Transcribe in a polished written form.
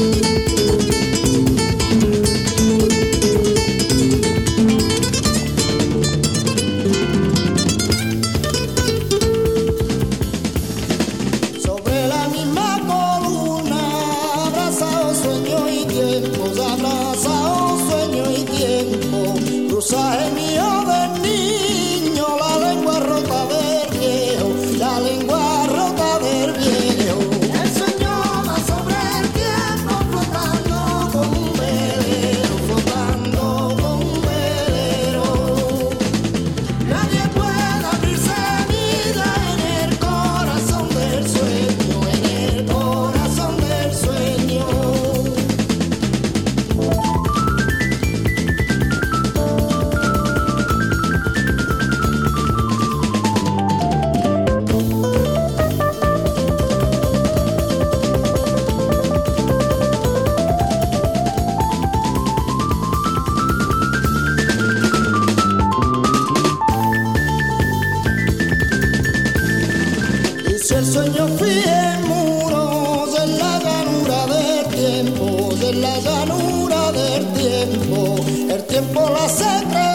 Cruzaje mío de niño, la lengua rota del viejo, la lengua rota del viejo. El sueño va sobre el tiempo, flotando como un velero, flotando como un velero. Nadie puede abrirse vida en el corazón del sueño, en el corazón del sueño. Si el sueño fue muros en la llanura del tiempo, en la llanura del tiempo, el tiempo la hace creer.